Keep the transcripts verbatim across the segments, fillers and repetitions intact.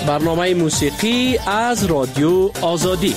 برنامه موسیقی از رادیو آزادی.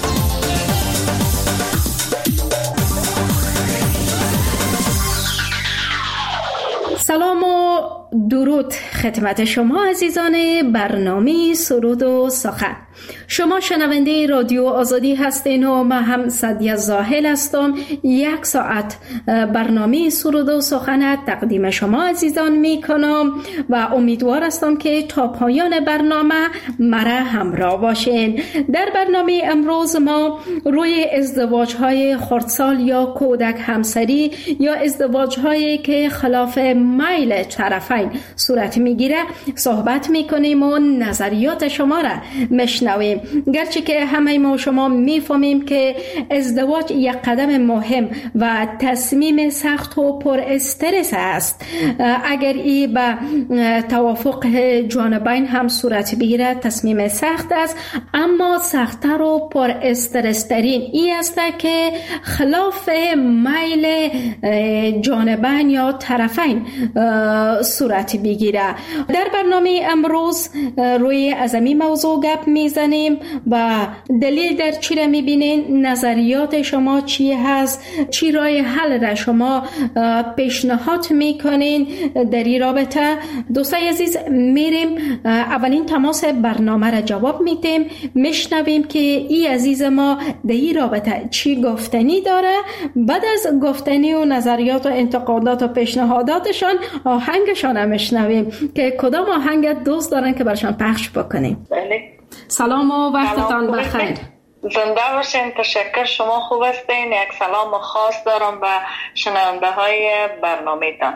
سلام و درود خدمت شما عزیزان برنامه سرود و سخن. شما شنونده رادیو آزادی هستین و من هم سعدیه زاهل هستم. یک ساعت برنامه سرود و سخن تقدیم شما عزیزان می کنم و امیدوار هستم که تا پایان برنامه مرا همراه باشین. در برنامه امروز ما روی ازدواج های خردسال یا کودک همسری یا ازدواج هایی که خلاف میل طرفین صورت میگیره صحبت میکنیم و نظریات شما را مشنویم. گرچه که همه ما شما میفهمیم که ازدواج یک قدم مهم و تصمیم سخت و پر استرس است. اگر ای به توافق جانبین هم صورت بگیره تصمیم سخت است، اما سخت‌تر و پر استرس ترین ای است که خلاف میل جانبین یا طرفین صورت بگیره. در برنامه امروز روی ازمی موضوع گپ میزنیم و دلیل در چی را میبینین، نظریات شما چی هست، چی راه حل را شما پیشنهاد میکنین در این رابطه. دوستای عزیز، میریم اولین تماس برنامه را جواب میدیم، میشنویم که ای عزیز ما در این رابطه چی گفتنی داره. بعد از گفتنی و نظریات و انتقادات و پیشنهاداتشان آهنگشان هم میشنویم که کدام آهنگ دوست دارن که برشان پخش بکنیم. بله. سلام و وقتتان بخیر. زنده باشین. تشکر، شما خوب هستین. یک سلام خاص دارم به شنونده های برنامه تان.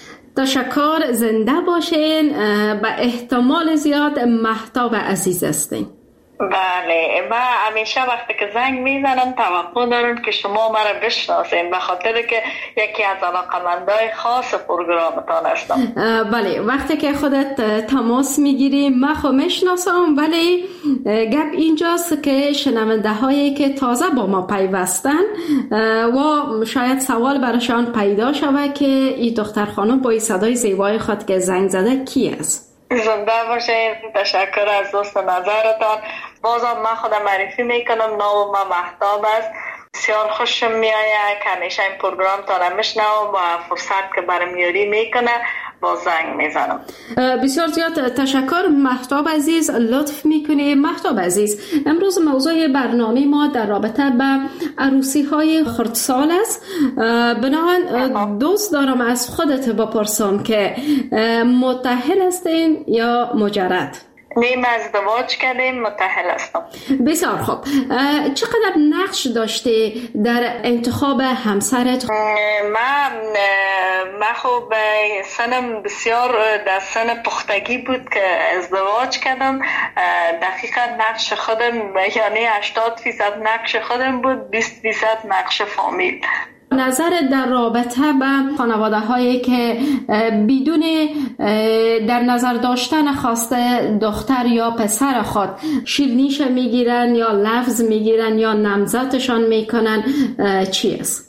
تشکر، زنده باشین. به احتمال زیاد مهتاب عزیز هستین. بله، من همیشه وقتی که زنگ میزنم توقع دارم که شما مرا بشناسین، به خاطر که یکی از علاقمندای خاص پروگرامتان هستم. بله، وقتی که خودت تماس میگیری من خود میشناسم، ولی گپ اینجاست که شنونده هایی که تازه با ما پیوستن و شاید سوال براشان پیدا شود که این دختر خانم با این صدای زیبای خود که زنگ زده کی است؟ زنده باشین. تشکر از دوست نظرتان. بازم من خودم معرفی میکنم، نام من مهتاب است. بسیار خوشم میآید که همیشه این پروگرام تا میشنوم و فرصت که برام یاری میکنه با زنگ میزنم. بسیار زیاد تشکر مهتاب عزیز، لطف میکنی. مهتاب عزیز، امروز موضوع برنامه ما در رابطه به عروسی های خردسال است. بنابراین دوست دارم از خودت بپرسم که متأهل هستین یا مجرد؟ نیم ازدواج کردیم، متأهل هستم. بسیار خوب. چقدر نقش داشتی در انتخاب همسرت؟ من من خب سنم بسیار در سن پختگی بود که ازدواج کردم. دقیقا نقش خودم یعنی هشتاد درصد نقش خودم بود، بیست درصد نقش فامیل. نظر در رابطه به خانواده هایی که بدون در نظر داشتن خواسته دختر یا پسر خود شیرینیش میگیرن یا لفظ میگیرن یا نامزدشان میکنن چی است؟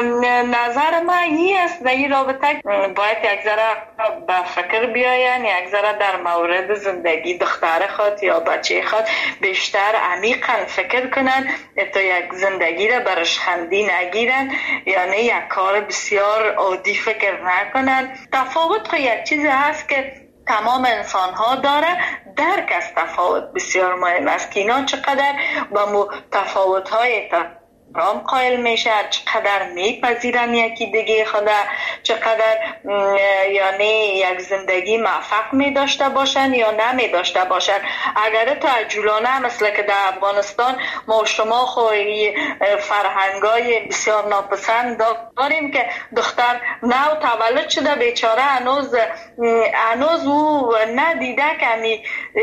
نظر من این است در این رابطه باید یک ذره به فکر بیاین، یک ذره در مورد زندگی دختر خود یا بچه خود بیشتر عمیقا فکر کنن تا یک زندگی را برش خندی نگیرن، یعنی یک کار بسیار عادی فکر نکنن. تفاوت خود یک چیزی هست که تمام انسان ها داره. درک از تفاوت بسیار مهم است که اینا چقدر با تفاوت های رام قائل میشه، چقدر میپذیرن یکی دیگه خدا، چقدر یعنی یک زندگی موفق می داشته باشن یا نمی داشته باشن. اگر تا عجولانه مثل که در افغانستان ما شما خوی فرهنگای بسیار ناپسند داریم که دختر نو تولد شده بیچاره هنوز هنوز او ندیده که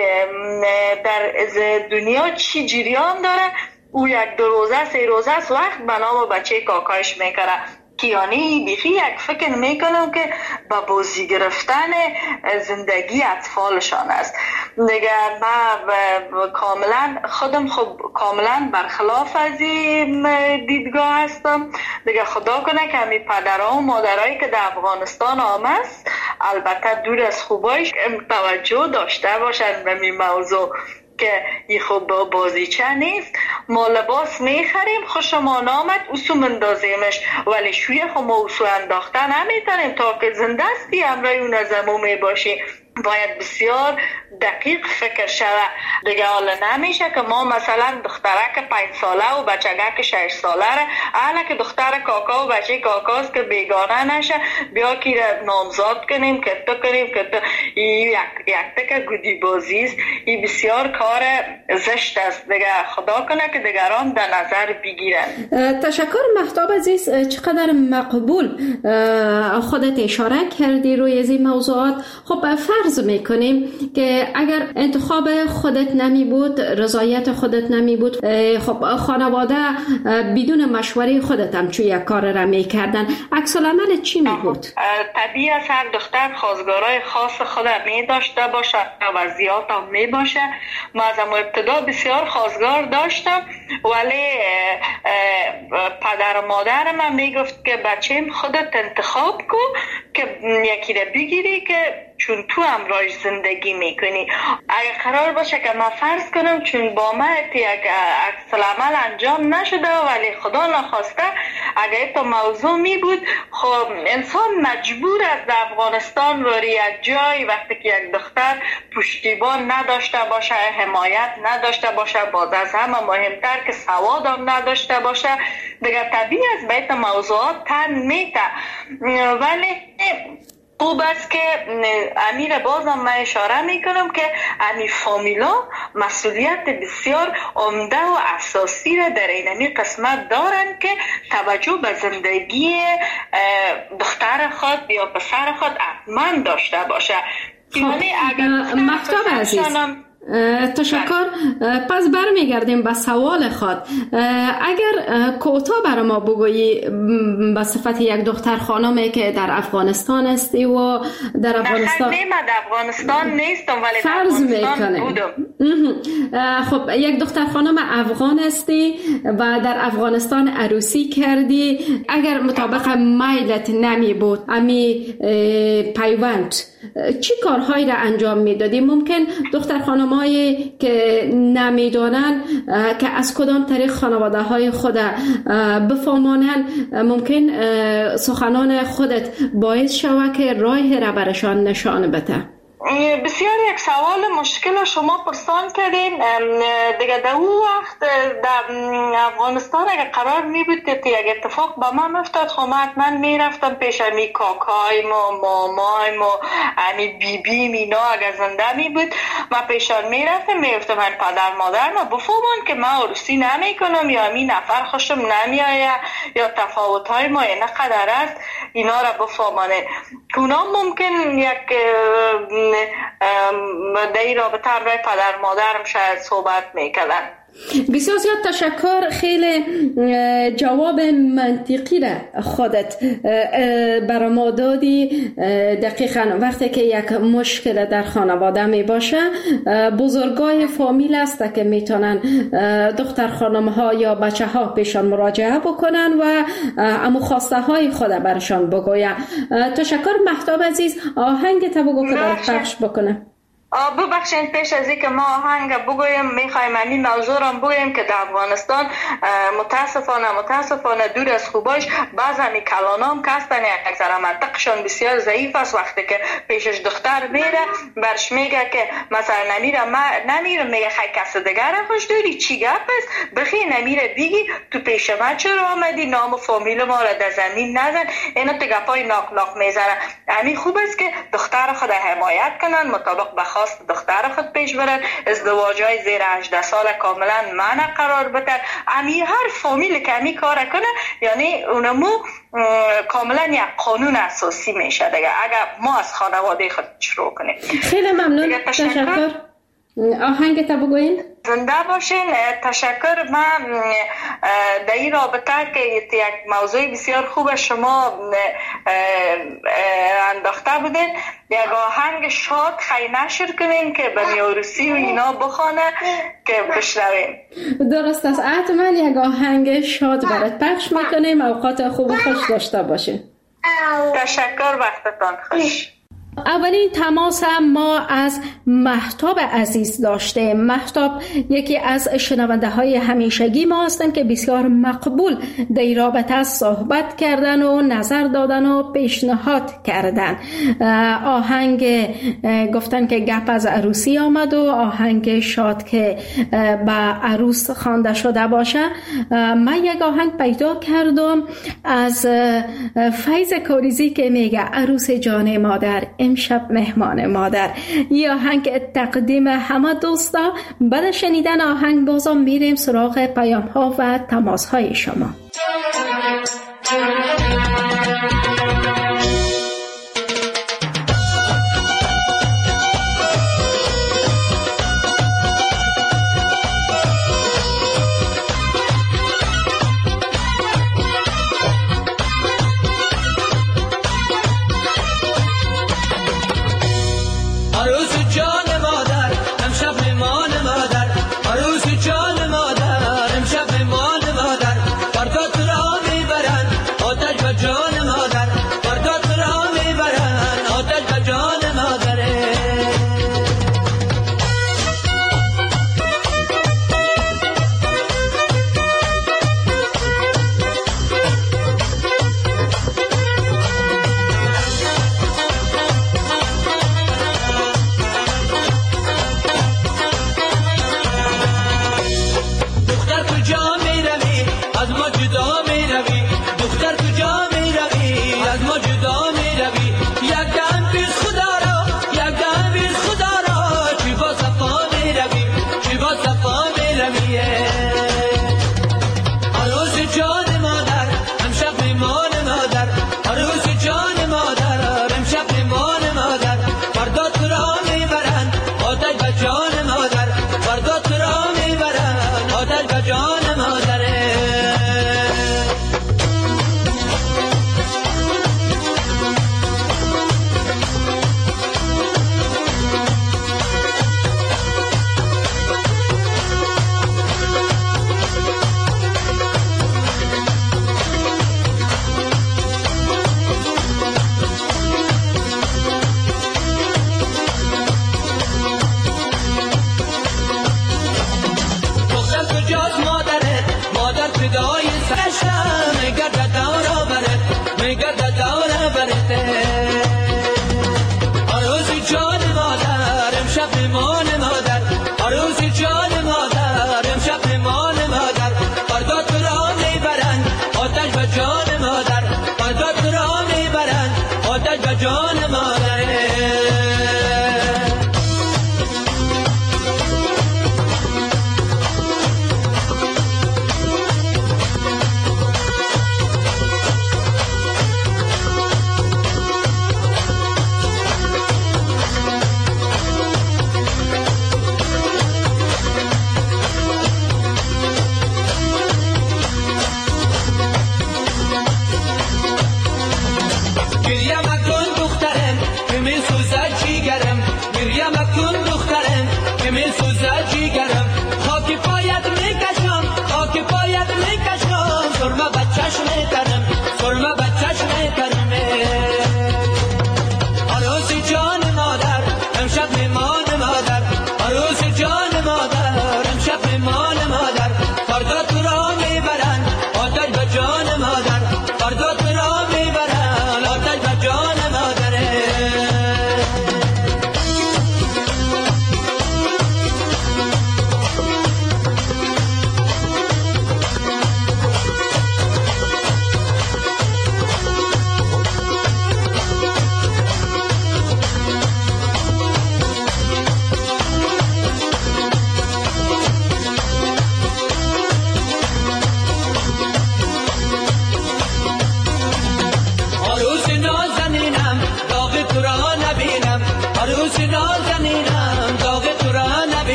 در دنیا چی جریان داره. او یک دو روزه سه روزه است وقت بنا به بچه کاکایش میکنه که یعنی بیخی یک فکر میکنم که با بازی گرفتن زندگی اطفالشان است. دیگه من کاملا خودم خب کاملا برخلاف از این دیدگاه هستم. دیگه خدا کنه که همی پدرها و مادرهایی که در افغانستان آمد البته دور از خوبایش توجه داشته باشن به این موضوع که این خوب با بازیچه نیست. ما لباس میخریم خوشمان آمد اوسو مندازیمش، ولی شوی خو ما اوسو انداخته نمیتونیم تا که زنده استی امرای اون از امو میباشی. باید بسیار دقیق فکر شود. دیگه حالا نمیشه که ما مثلا دخترک پنج ساله و بچگک شش ساله را اهلا که دختر کاکا و بچه کاکاست که بیگانه نشه بیا که نامزاد کنیم که تو کنیم که تو یک یک تک گودی بازیست. این بسیار کار زشت است. دیگه خدا کنه که دیگران در نظر بگیرن. تشکر مهتاب عزیز. چقدر مقبول خودت اشاره کردی روی از این موضوعات. خب فرض میکنیم که اگر انتخاب خودت نمی بود، رضایت خودت نمی بود، خب خانواده بدون مشوره خودت هم چون یک کار را میکردن، عکس العمل چی می بود؟ طبیعی است هر دختر خواستگارای خاص خود می داشته باشه، وضعیات هم می باشه. ما از ابتدا بسیار خواستگار داشتم، ولی پدر و مادر من می گفت که بچه‌م خودت انتخاب کن که یکی را بگیری که چون تو امراش زندگی میکنی. اگه قرار باشه که من فرض کنم چون با من یک عکس العمل انجام نشده ولی خدا نخواسته اگه تو موضوع می بود، خب انسان مجبور است در افغانستان روی یک جای وقتی که یک دختر پشتیبان نداشته باشه، حمایت نداشته باشه، باز از همه مهمتر که سواد هم نداشته باشه، دیگه طبیعی است به این موضوعات تن میته. ولی خوب است که امیر بازم من اشاره میکنم که امی فامیلا مسئولیت بسیار عمده و اساسی را در این قسمت دارن که توجه به زندگی دختر خود یا پسر خود حتما داشته باشه. یعنی اگر مهتاب عزیز تشکر. پس برمیگردیم به سوال خود. اگر کوتا برای ما بگویی به صفت یک دختر خانمی که در افغانستان استی و در افغانستان نه در افغانستان نیستم ولی فرض میکنه بودم. خب یک دختر خانم افغان استی و در افغانستان عروسی کردی، اگر مطابق میلت نمی بود امی پیوند چی کارهایی را انجام میدادی؟ ممکن دختر خانمایی که نمیدانن که از کدام طریق خانواده های خود بفهمانن، ممکن سخنان خودت باعث شود که راه را برشان نشان بده. بسیار یک سوال مشکل شما پرسان کردین. دیگه در اون وقت در افغانستان اگر قرار می بود که یک اتفاق با من افتاد، خب من می رفتم پیش امی کاکایم و مامایم و امی بی بیم اینا اگر زنده می بود من پیشان می رفتم می گفتم من پدر مادر ما بفهمن که من عروسی نمی کنم یا امی نفر خوشم نمی آید یا تفاوت های ما اینقدر است، اینا را بفهمانه. اونا ممکن یک در این رابطه همراه پدر مادرم شاید صحبت میکردن. بسیار زیاد تشکر. خیلی جواب منطقی را خودت برای ما دادی. دقیقا وقتی که یک مشکل در خانواده می باشه بزرگای فامیل است که میتونن دختر خانم ها یا بچه ها پیشان مراجعه بکنن و امو خواسته های خود برشان بگوین. تشکر مهتاب عزیز. آهنگ تا بگو که برات پخش بکنه. ببخشید پیش از اینکه ما آهنگ بگویم میخوایم این موضوع را بگویم که در افغانستان متاسفانه متاسفانه دور از خوباش بعض همی کلانام که هستن یک ذره منطقشان بسیار ضعیف است. وقتی که پیشش دختر میره برش میگه که مثلا نمیره نمیره میگه خیلی کس دیگر را خوش داری چی گپ است بخی نمیره بگی تو پیش ما چرا آمدی نام و فامیل ما را در زمین نزن. اینا تو گپای ناک ناک میزنن. همین خوب است که دختر خود حمایت کنن مطابق به خواست دختر خود پیش برن. ازدواجای زیر هجده سال کاملا منع قرار بدن. امی هر فامیل که امی کار کنه یعنی اونمو کاملا یک قانون اساسی میشه دیگه اگر ما از خانواده خود شروع کنیم. خیلی ممنون. تشکر. آهنگ تا بگوین. زنده باشین. تشکر. من در این رابطه که یک موضوع بسیار خوب شما انداخته بودین، یک آهنگ شاد خیلی نشر کنین که به میاروسی و اینا بخونه که بشنویم. درست است. حتما یک آهنگ شاد برات پخش میکنیم. اوقات خوب و خوش داشته باشین. تشکر. وقتتان خوش. اولین تماس هم ما از مهتاب عزیز داشته. مهتاب یکی از شنونده های همیشگی ما هستند که بسیار مقبول در این رابطه صحبت کردن و نظر دادن و پیشنهاد کردن. آهنگ گفتن که گپ از عروسی آمد و آهنگ شاد که به عروس خوانده شده باشه. من یک آهنگ پیدا کردم از فیض کاریزی که میگه عروس جان مادر امشب مهمان مادر. یه آهنگ تقدیم همه دوستا. بعد شنیدن آهنگ بازم میریم سراغ پیام ها و تماس های شما.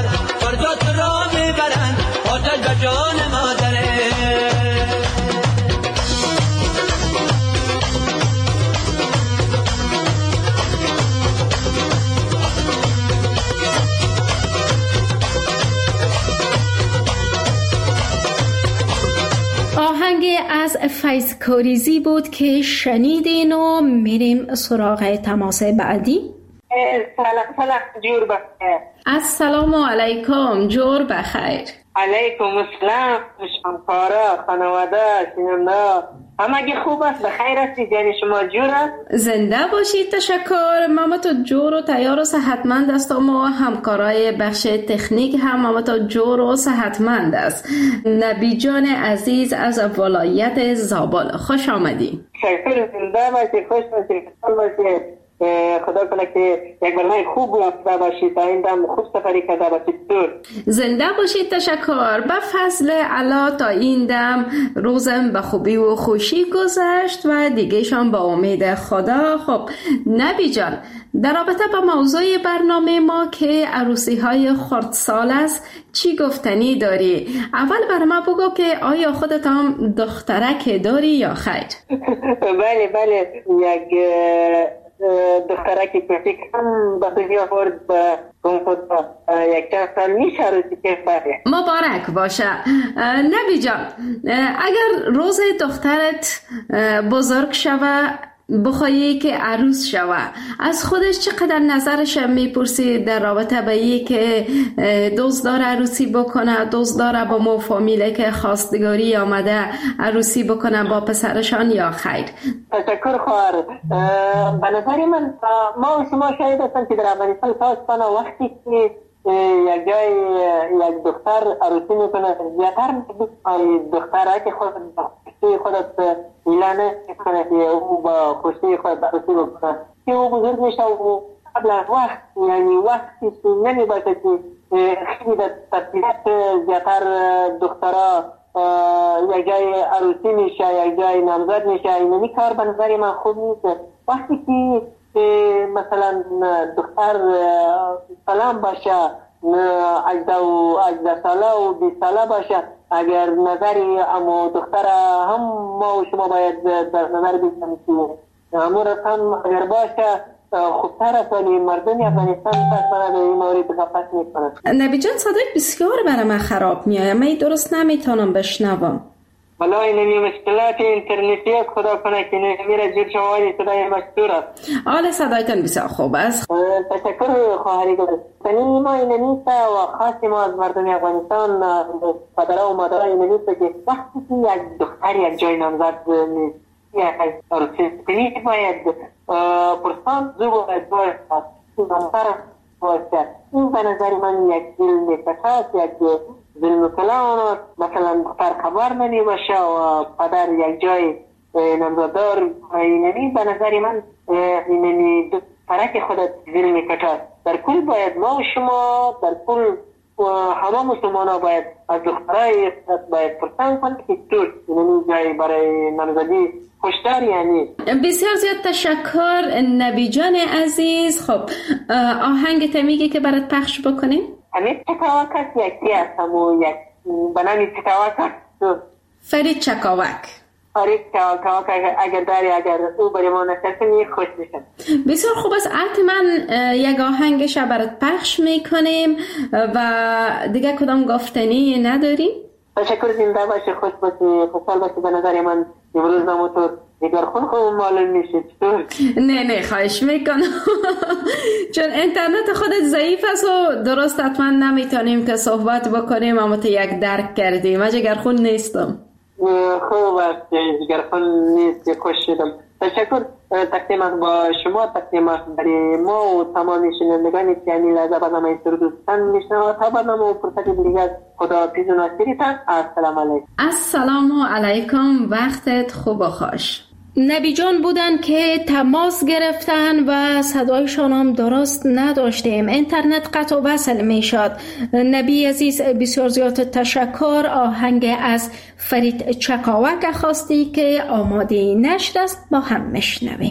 فردا تو را میبرن آتش به جان مادره. از فیض کاریزی بود که شنیدین و میریم سراغ تماس بعدی. سلام سلام جور بخیر. السلام علیکم، جور بخیر. علیکم السلام شمکارا خانواده شنونده همگی خوب است؟ بخیر هستی؟ جان شما جور است؟ زنده باشید. تشکر. ماما تو جور و تیار و صحتمند است و ما همکارای بخش تکنیک هم ماما تو جور و صحتمند است. نبی جان عزیز از ولایت زابل، خوش آمدی. شکر. زنده باشید، خوش باشید، خوش باشید. خدا کنه که یک برنامه خوب یافته باشید تا این دم خوب سفری کرده باشید. دور زنده باشید. تشکر. به فضل الله تا این دم روزم به خوبی و خوشی گذشت و دیگه شان با امید خدا. خب نبی جان، در رابطه با موضوع برنامه ما که عروسی های خردسال است چی گفتنی داری؟ اول برای ما بگو که آیا خودت هم دخترک داری یا خیر؟ بله بله، یک دخترکی کوچیک هم به دنیا آورد به خود یک چند سال میشه عروسی که بره. مبارک باشه. نبی جان، اگر روز دخترت بزرگ شوه بخوایی که عروس شوه، از خودش چقدر نظرش میپرسی در رابطه به این که دوست داره عروسی بکنه، دوست داره با مو فامیله که خواستگاری آمده عروسی بکنه با پسرشان یا خیر؟ تشکر خواهر. به نظر من ما و شما شاید هستم که در افغانستان تاس کنه وقتی که یک جای یک دختر عروسی میکنه زیادتر دختره که خود خوشی خودت اعلان میکنه که او با خوشی خود عروسی بکنه که او بزرگ میشه و قبل از وقت، یعنی وقتی نمی باشه که خیلی در تفصیلات زیادتر دخترها یک جای عروسی میشه، یک جای نامزد میشه. اینمی کار به نظر من خوب نیست. وقتی که مثلا دختر سلام باشه، هجده ساله و بیست ساله باشه، اگر نظری اما دختر هم ما و شما باید در نظر بگیریم که امور هم اگر باشه خوبتر است، ولی مردم افغانستان پس به این مورد غفلت میکنند. نبی جان، صدای بسیار برای من خراب میآید، من درست نمیتونم بشنوم. والا این مشکلات اینترنتی خدا کنه که نمیره جور شمالی صدای مشکور است. آله صدایتان بسیار خوب است. تشکر خواهری گذاشت. سنی ما این نیست و خاصی ما از مردم افغانستان پدرها و مادرها این نیست که وقتی که یک دختر یک جای نامزد نیست یک عروسی کنی باید پرسان زو باید باید نامزد باید. این به نظر من یک ظلم فساد، یک ظلم کلان. مثلا دختر خبر نمی باشه و پدر یک جای نامزددار اینمی به نظر من اینمی فرق خودت ظلم کشاد. در کل باید ما و شما در کل همه مسلمان ها باید از دخترهای باید پرسان کنید که دور اینمی جای برای نامزدی خوشتر. یعنی بسیار زیاد تشکر نبی جان عزیز. خب آهنگ تمیگی که برات پخش بکنیم؟ همین چکاوک هست یکی هست همون یک بنامی چکاوک هست. فرید چکاوک. فرید چکاوک اگر داری اگر او بری ما نشسته خوش میشن. بسیار خوب است. حتما یک آهنگش برات پخش میکنیم و دیگه کدام گفتنی نداری؟ تشکر. زنده باشه، خوش باشه، خوشحال باشه. به نظر من امروز نموتور دیگر خون خون معلوم میشه. نه نه خواهش میکنم چون اینترنت خودت ضعیف است و درست حتما نمیتونیم که صحبت بکنیم اما تو یک درک کردیم. من جگر خون نیستم. خوب است، جگر خون نیست. خوش شدم. تشکر. تقدیم با شما، تقدیم برای ما و تمام شنوندگانی که همین لحظه برنامه سرودستان میشنوند. تا برنامه و فرصت دیگر خدا پیز و ناصریتان. السلام علیکم. السلام علیکم. وقتت خوب و خوش. نبی جان بودن که تماس گرفتن و صدایشان هم درست نداشتیم، اینترنت قطع و وصل می شد. نبی عزیز بسیار زیاد تشکر. آهنگ از فرید چکاوک خواستی که آماده نشر است، با هم میشنویم.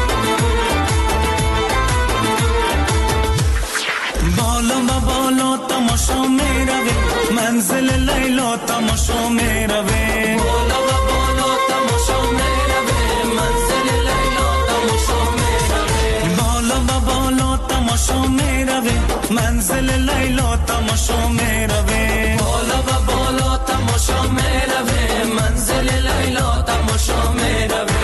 बालों बालों منزل لیلا تماشا میروه بالا و بالا تماشا میروه منزل لیلا تماشا میروه بالا و بالا تماشا میروه منزل لیلا تماشا میروه بالا و بالا تماشا میروه منزل لیلا تماشا میروه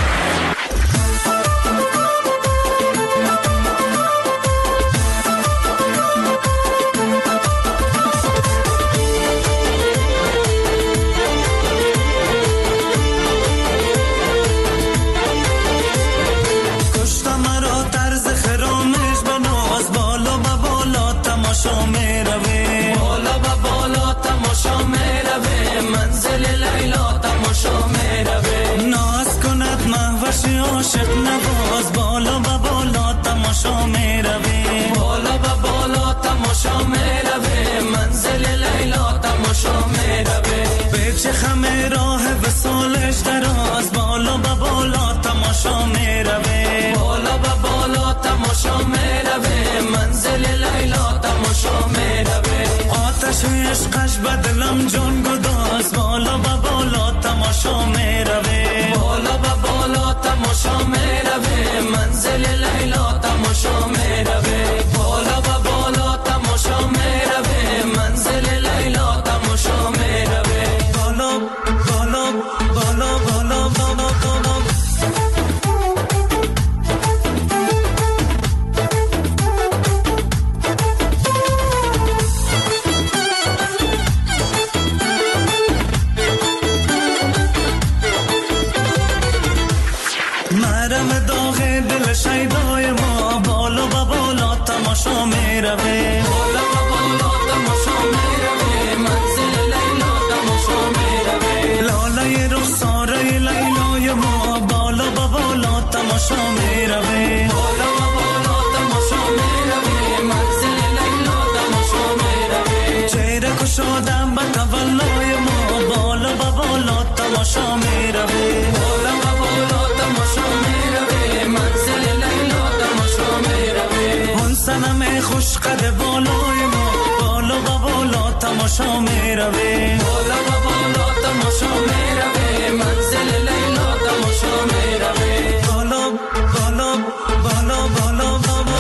تماشا میروه بالا و بالا تماشا میروه منزل لیلا تماشا میروه ناز کند مهوش عاشق نواز بالا و بالا تماشا میروه بالا و بالا تماشا میروه منزل لیلا تماشا میروه به چه خم راه وصالش دراز بالا و بالا تماشا میروه بالا و بالا تماشا میروه منزل لیلا تماشا میروه آتش عشقش به دلم جان گداز بالا و بالا تماشا میروه بالا و بالا تماشا میروه منزل لیلا تماشا میروه بالا و بالا تماشا میروه منزل لیلا تماشا میروه بالا بالا بالا بالا بالا بالا مرم داغ دل شیدای ما بالا و بالا تماشا میروه بالا و بالا تماشا میروه منزل لیلا تماشا میروه لاله رخساره لیلای ما بالا و بالا تماشا میروه بالا و بالا تماشا میروه منزل لیلا تماشا میروه چهره کشادم به تولای ما بالا و بالا تماشا میروه بالا و بالا تماشا میروه منزل لیلا تماشا میروه اون صنم خوش قد بالای ما بالا و بالا تماشا میروه بالا و بالا تماشا میروه منزل لیلا تماشا میروه بالا بالا بالا بالا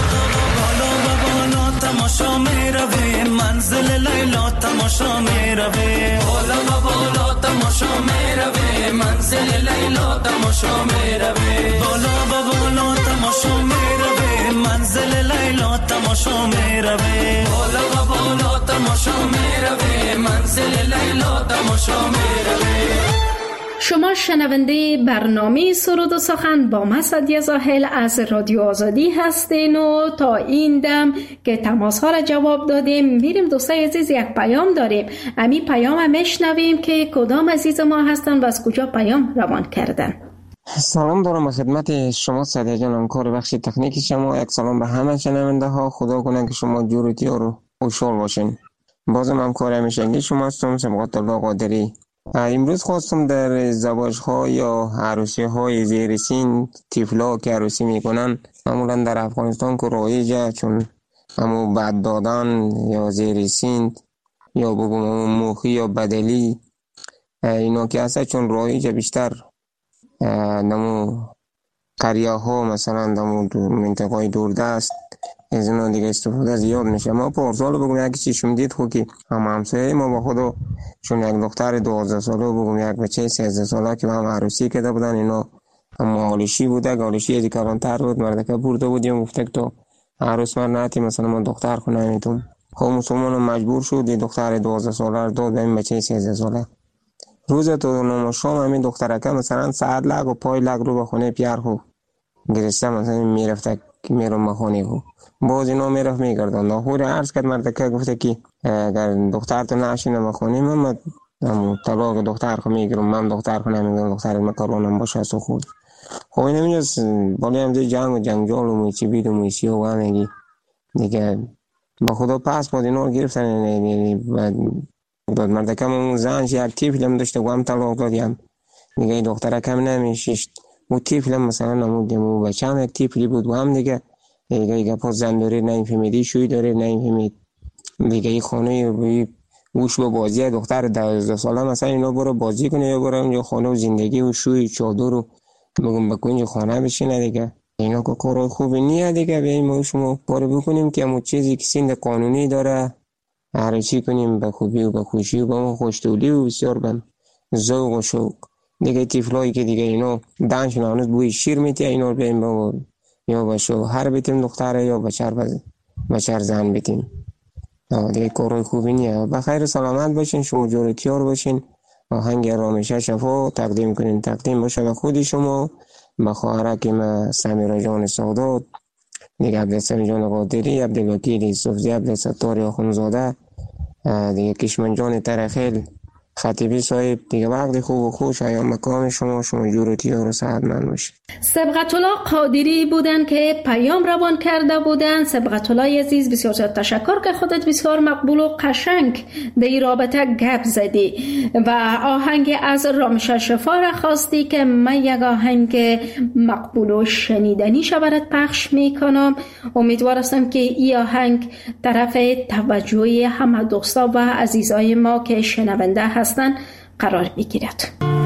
بالا و بالا تماشا میروه منزل لیلا تماشا میروه بالا و بالا تماشا میروه منزل لیلا تماشا میروه بالا و بالا تماشا میروه منزل لیلا تماشا میروه بالا و بالا تماشا میروه منزل لیلا تماشا میروه شما شنونده برنامه سرود و سخن با من سعدیه زاهل از رادیو آزادی هستین و تا این دم که تماس ها را جواب دادیم میریم دوستای عزیز یک پیام داریم. امی پیام هم میشنویم که کدام عزیز ما هستن و از کجا پیام روان کردن. سلام دارم به خدمت شما سعدیه جانم، کار بخش تکنیکی شما. یک سلام به همه شنونده ها. خدا کنه که شما جور و تیار و خوشحال باشین. بازم همکار همیشگی شما هستم سبقت الله قادری. امروز خواستم در ازدواج ها یا عروسی های زیر سن طفلا که عروسی میکنن معمولا در افغانستان که رایجه، چون همو بد دادن یا زیر سن یا بگم موخی یا بدلی اینا که هسته، چون رایجه بیشتر نمو قریه ها مثلا نمو منطقه دوردست از اینا دیگه استفاده زیاد میشه. ما پارسال بگم یک چیشم دید خود که هم همسایه ما با خودو، چون یک دختر دوازده ساله بگم یک بچه سیزده ساله که با هم عروسی کرده بودن، اینا هم آلشی بوده، آلشی از کلانتر بود، مردکه برده بودیم گفته که تو عروس مرناتی مثلا ما دختر خونه میتون. خب مسلمان مجبور شد یه دختر دوازده ساله رو داد به این بچه سیزده ساله. روز تو نام شام همین دخترکه مثلا ساعت لگ و پای لگ رو به خونه پیار خو گرسته مثلا میرفته که میرم مخانی خو باز اینا میرفت میگردن. ناخور عرض کرد مردکه گفته که اگر دختر تو نشینه مخانی من طلاق دختر خو میگیرم، من دختر خو نمیگیرم، دختر مکارونم باشه سو خود. خب این همیجاز بالی همزه جنگ و جنگجال و مویچی بید و مویچی و همگی دیگه با خدا پس باز اینا رو گرفتن. داد مردکه اون زنش یک تیفل هم داشته و هم طلاق دادیم دیگه. این دختره کم نمیشیشت و تیفل هم مثلا نمودیم و بچه هم یک تیفلی بود و هم دیگه دیگه دیگه پاس زن داره نه این فهمیدی شوی داره نه این فهمید دیگه. این خانه اوش با بازی دختر دوازده ساله مثلا اینا برو بازی کنه یا برو اونجا خانه و زندگی و شوی چادر رو بگم بکنی خانه بشینه دیگه. اینا که کار خوبی نیه دیگه. بیاییم ما شما کارو بکنیم که همون چیزی که سند قانونی داره هر چی کنیم به خوبی و به خوشی و به ما خوشتولی و بسیار بم ذوق و شوق دیگه. تیفلایی که دیگه اینا دانشون هنوز بوی شیر میتیه اینا رو بیاییم با یا با شوهر بیتیم دختره یا بچر بزن بچر زن بیتیم دیگه. کارای خوبی نیه. بخیر سلامت باشین، شما جورتیار باشین. آهنگ رامیشه شفا تقدیم کنین. تقدیم باشه به خودی شما، به خواهرکیم سمیرا جان سادات، دیگه عبدالسلام جان قادری، عبدالوکیل یوسفزی، عبدالستار آخونزاده، دیگه کشمن جان ترخیل خطیبی صاحب. دیگه وقت خوب و خوش ایام مکام شما، شما جورتیار و سعادتمند باشید. سبقت الله قادری بودن که پیام روان کرده بودن. سبقت الله عزیز بسیار زیاد تشکر که خودت بسیار مقبول و قشنگ در این رابطه گپ زدی و آهنگ از رامشه شفا را خواستی که من یک آهنگ مقبول و شنیدنی شبرت پخش میکنم. امیدوار هستم که این آهنگ طرف توجه همه دوستا و عزیزای ما که شنونده هستن قرار بگیرد.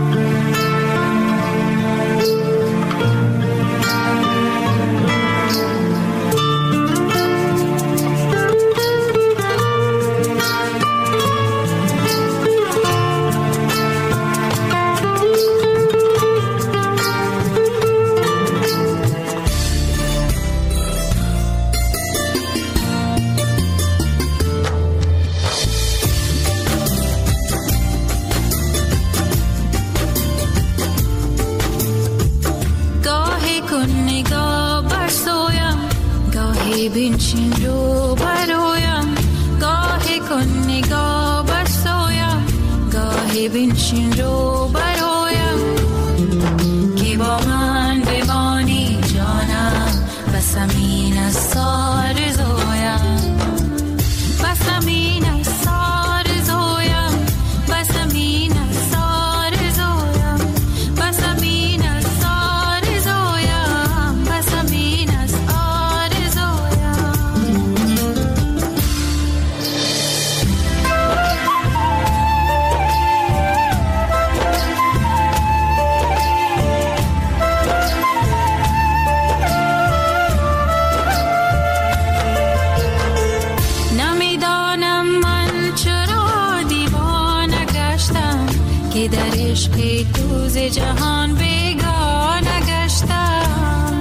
بنشین رو برایم، گاهی کن نگاه برسایم، گاهی بنشین رو برایم که با من بمانی جانم، بس همین از سار زویم، بس همین از سار زویم، بس همین از سار زویم، بس همین از سار زویم، بس همین از که در عشق دوز جهان بیگانه گشتم،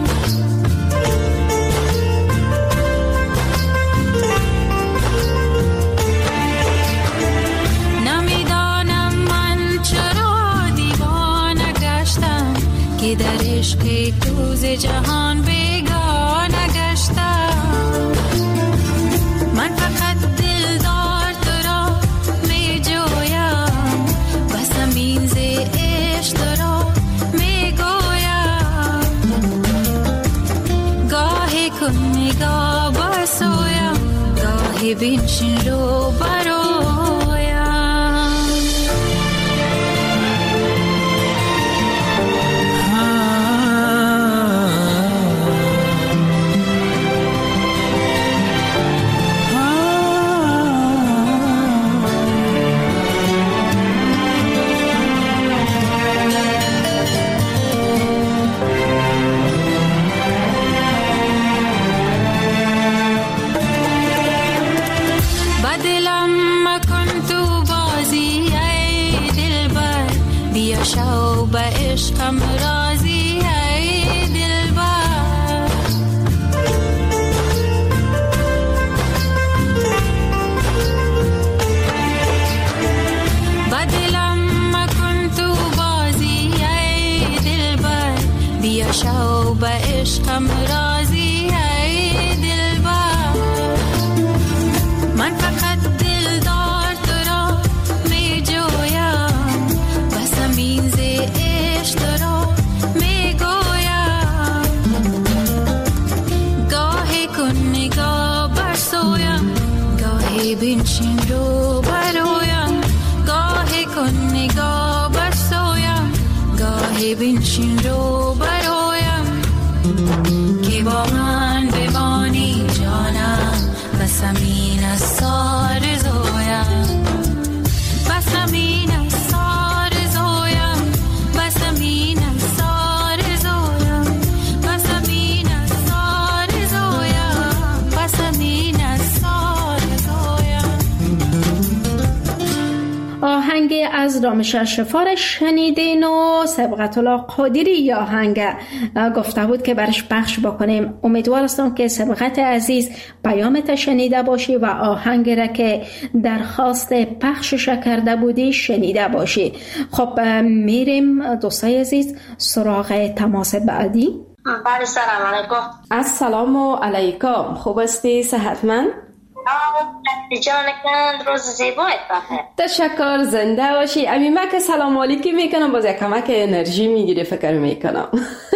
نمیدانم من چرا دیوانه گشتم که در عشق دوز جهان بیگانه گشتم. من فقط دلدار تو را می جویم، بس همین ز عشق تو را می گویم، گاهی کن نگاه برسویم، گاهی بنشین رو برایم. شو به عشقم راضی ای دلبر، با دلم مکن تو بازی ای دلبر، بیا شو به عشقم راضی ای دلبر. من فقط دلدار تو را می جویم، بس همین ز عشق تو را می گویم، گاهی کن نگاه برسویم، گاهی بنشین رو برایم، گاهی کن نگاه برسویم، گاهی بنشین رو برایم که با من بمانی جانم، بس همین از سار زویم، از رامش شفار شنیدین و سبقت الله قادری یا آهنگ گفته بود که برش پخش بکنیم. امیدوار هستم که سبقت عزیز پیامت شنیده باشی و آهنگ را که درخواست پخشش کرده بودی شنیده باشی. خب میریم دوستای عزیز سراغ تماس بعدی. بله سلام علیکم. السلام علیکم. خوب هستی؟ صحتمند؟ جان کند روز زیبایت بخیر. تشکر، زنده باشی. امی من که سلام علیکی میکنم باز یک کمک انرژی میگیری فکر میکنم.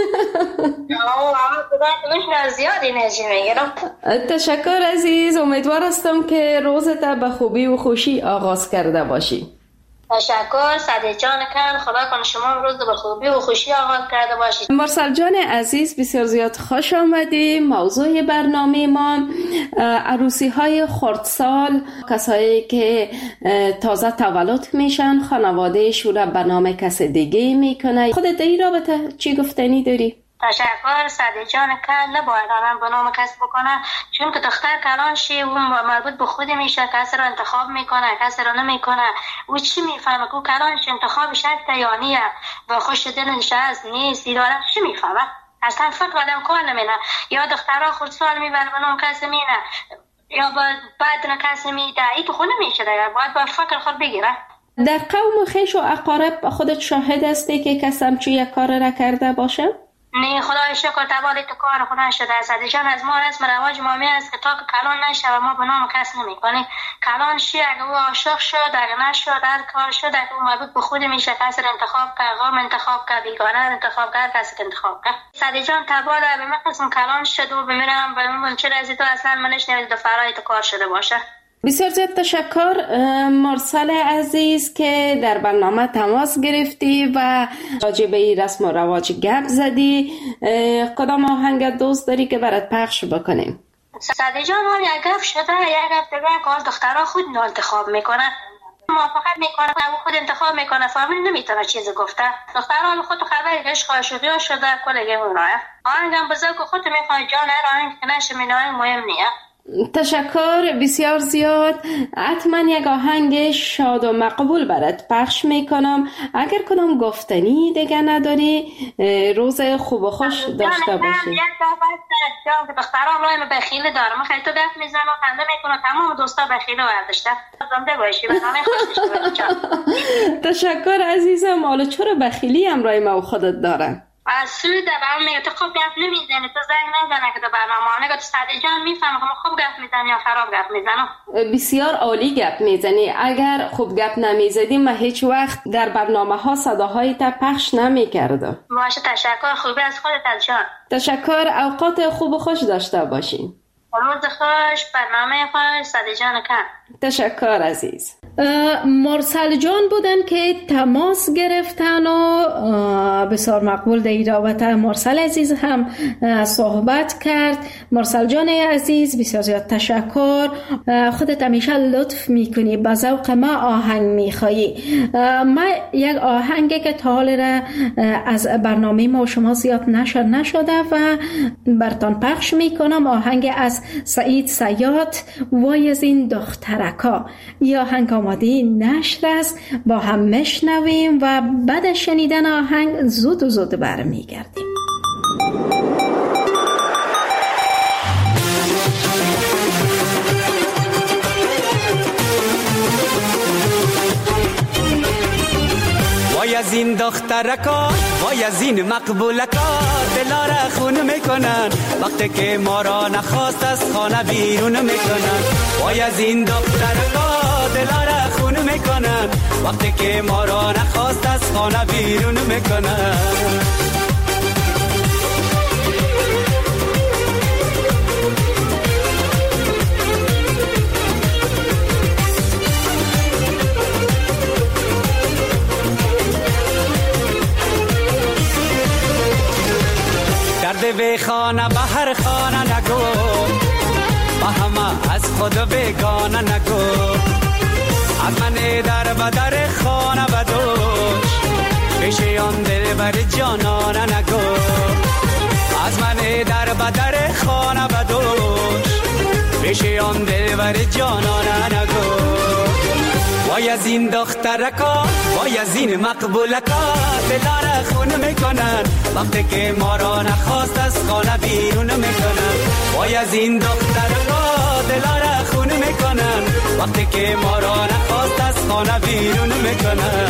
زیاد انرژی میگیرم. تشکر عزیز، امیدوار هستم که روزت به خوبی و خوشی آغاز کرده باشی. تشکر سعدی جان کن، خدا کنه شما روز به خوبی و خوشی آغاز کرده باشید. مرسل جان عزیز بسیار زیاد خوش آمدی. موضوع برنامه ما عروسی های خردسال، کسایی که تازه تولد میشن خانواده شورا به نام کس دیگه میکنه. خودت این رابطه چی گفتنی داری؟ تشکر سعدی جان کن، نباید آدم به نام کس بکنه، چون که دختر کلان شی و مربوط به خود میشه، کسی رو انتخاب میکنه کسی رو نمیکنه. او چی میفهمه که کلان شی انتخابش هست یا نیه و خوش دلش هست نیست، دیداره چی میفهمه؟ اصلا فکر آدم کار نمینه. یا دخترها خردسال میبره به نام کسی مینه یا بعد نه کسی میده، ای که خود نمیشه دیگه، باید با فکر خود بگیره. در قوم خیش و اقارب خودت شاهد هستی که کسم چی یک کار را کرده باشه؟ نه خدای شکر تبالی تو کار خدا شده. سعدی جان از ما رسم رواج مامی است که تا که کلان نشه و ما به نام کس نمی کنیم. کلان شی اگه او عاشق شد اگه نشد هر کار شد اگه او مربوط به خود میشه، کسی رو انتخاب کرد، قوم انتخاب کرد، بیگانه انتخاب کرد، کسی که انتخاب کرد. سعدی جان تباله به من قسم کلان شد و بمیرم به من چه رازی تو اصلا منش نوید فرای تو کار شده باشه. بسیار زیاد تشکر مرسل عزیز که در برنامه تماس گرفتی و راجع به این رسم و رواج گپ زدی. کدام آهنگ دوست داری که برات پخش بکنیم؟ سعدی جان هم یک گپ شده، یک گپ دیگه که دخترها خود انتخاب میکنه، موافقت میکنه و خود انتخاب میکنه، فامیل نمیتونه چیزی گفته. دخترها خود خبر عشق عاشقی شده کلگی اونها. آهنگم بزرگ خود میخواد جان هر آهنگ که نشه مینای مهم نیه. تشکر بسیار زیاد. حتما یک آهنگ شاد و مقبول برات پخش میکنم. اگر کدام گفتنی دیگه نداری روز خوب و خوش داشته باشی. یک دفعه جان که دخترها رایم بخیل دارم، خیلی تو گفت میزنم و خنده میکنم، تمام دوستا بخیل ورداشته. زنده باشی برنامه خوش داشته. تشکر عزیزم. حالا چرا بخیلی هم رایم و خودت داره؟ از سوی در برنامه تو خوب گفت نمیزنی، تو زنگ نزنه که در برنامه نگه تو سعدی جان میفهمه که ما خوب گفت میزنی یا خراب گفت میزنم. بسیار عالی گفت میزنی. اگر خوب گفت نمیزدی ما هیچ وقت در برنامه ها صداهای تا پخش نمیکردم. باشه تشکر، خوبی از خودت از جان. تشکر، اوقات خوب و خوش داشته باشین. روز خوش، برنامه خوش، سعدی جان کن. تشکر عزیز. مرسل جان بودن که تماس گرفتن و بسیار مقبول در رابطه مرسل عزیز هم صحبت کرد. مرسل جان عزیز بسیار زیاد تشکر. خودت همیشه لطف میکنی، به ذوق ما آهنگ میخوایی. من یک آهنگی که تا حال را از برنامه ما شما زیاد نشر نشده و برتان پخش میکنم. آهنگ از سعید صیاد وای از این دخترکا. یا آهنگ آماده نشر است، با هم مشنویم و بعد شنیدن آهنگ زود و زود برمیگردیم. وای از این دخترکا، وای از این مقبولکا، دلاره خون میکنن وقتی که ما را نخواست از خانه بیرون میکنن. وای از این دخترکا، دلاره خون میکنن وقتی که ما را نخواست از خانه بیرون میکنن. کرده به خانه به هر خانه نگو، با همه از خود بگانه نگو. از من در بدر خانه بدوش، پیش آن دل بر جانانه نگو. از من در بدر خانه بدوش، پیش آن دل بر جانانه نگو. وای از این دخترکا وای از این مقبولکا دلار خون میکنن وقتی که ما را نخواست از خانه بیرون میکنن وای از این دخترکا دلار خون میکنن وقتی که ما را نخواست از خانه بیرون میکنن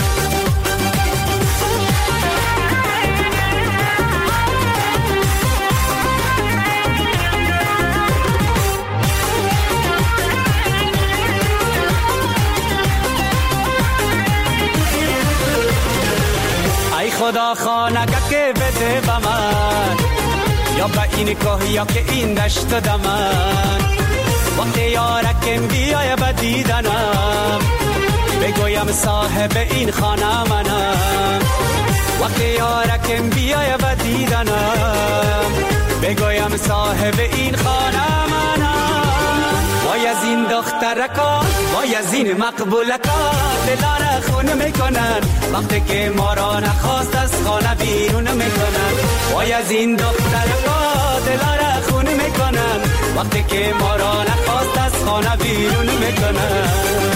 خدا خانگه که بده به من یا به این کوه یا که این دشت دمن وقتی یارکم بیای به دیدنم بگویم صاحب این خانه منم وقتی یارکم بیای به دیدنم بگویم صاحب این خانه منم وای از این دخترکا وای از این مقبولکا دلار خون میکنن وقتی که ما را نخواست از خانه بیرون میکنن وای از این دخترکا دلار خون میکنن وقتی که ما را نخواست از خانه بیرون میکنن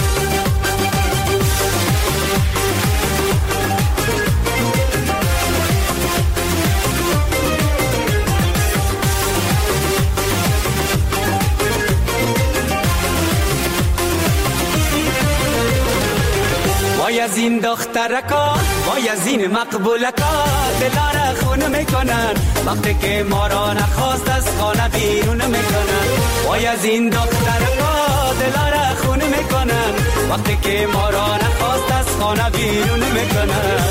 وای از این دخترکا وای از این مقبولکا دلار خون میکنن وقتی که ما را نخواست از خانه بیرون میکنن وای از این دخترکا دلار خون میکنن وقتی که ما را نخواست از خانه بیرون میکنن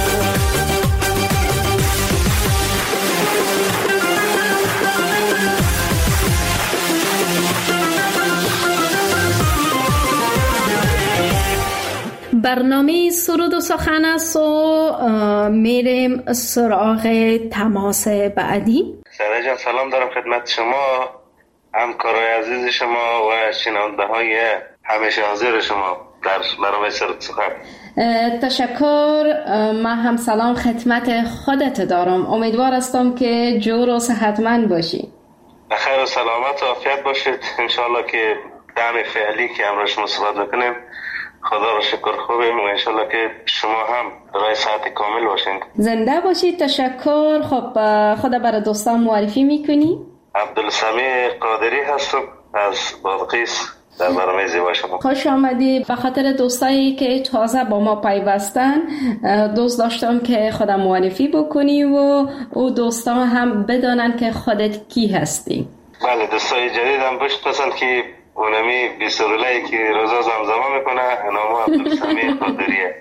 برنامه سرود و سخن است و میریم سراغ تماس بعدی. سره جان سلام دارم خدمت شما، همکارای عزیز شما و شنونده های همیشه حاضر شما در برنامه سرود و سخن. تشکر. من هم سلام خدمت خودت دارم، امیدوار هستم که جور و صحتمند باشی. بخیر و سلامت و عافیت باشید انشالله که دم فعلی که امروز شما صحبت بکنیم خدا را شکر خوبیم و انشالله که شما هم رای ساعت کامل باشین. زنده باشید. تشکر. خب خدا برای دوستان معرفی میکنی؟ عبدالسمیع قادری هستم از بادغیس در برنامه زیبای شما. خوش آمدی. به خاطر دوستایی که تازه با ما پیوستن دوست داشتم که خدا معرفی بکنی و او دوستان هم بدانن که خودت کی هستی. بله دوستای جدیدم بشناسن که اونمی بیسرولایی که روزا زمزمه میکنه نامو عبدالسمیع قادریه.